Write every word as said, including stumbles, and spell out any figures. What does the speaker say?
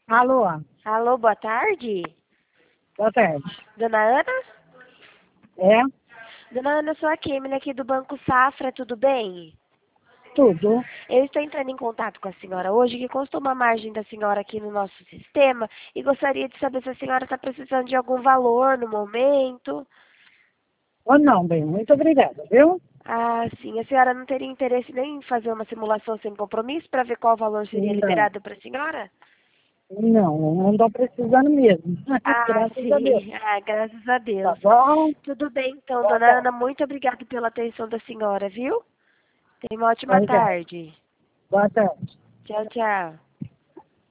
Alô, Alô, boa tarde. boa tarde. Dona Ana? É, Dona Ana, eu sou a Kemily aqui do Banco Safra, tudo bem? tudo. Eu estou entrando em contato com a senhora hoje, que consta uma margem da senhora aqui no nosso sistema, e gostaria de saber se a senhora está precisando de algum valor no momento. Ou não, bem, muito obrigada, viu? Ah, sim. A senhora não teria interesse nem em fazer uma simulação sem compromisso para ver qual valor seria Não, liberado para a senhora? não, não estou precisando mesmo. Ah, Graças a Deus. sim. Ah, graças a Tá Deus. bom? Tudo bem, então, Boa dona tarde. Ana, muito obrigada pela atenção da senhora, viu? Tenha uma ótima Obrigada. tarde. Boa tarde. Tchau, tchau.